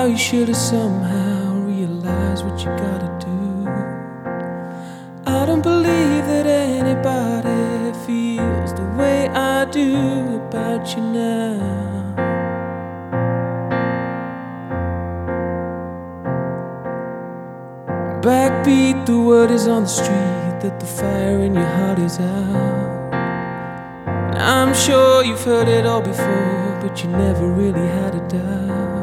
You should have somehow realized what you gotta do. I don't believe that anybody feels the way I do about you now. Backbeat, the word is on the street that the fire in your heart is out. And I'm sure you've heard it all before, but you never really had a doubt.